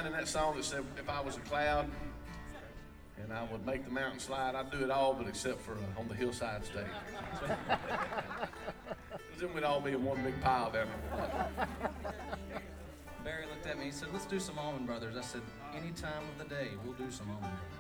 line in that song that said, "If I was a cloud and I would make the mountain slide, I'd do it all, but except for on the hillside stage." Because then we'd all be in one big pile down there. Barry looked at me, he said, "Let's do some Allman Brothers." I said, "Any time of the day, we'll do some Allman Brothers."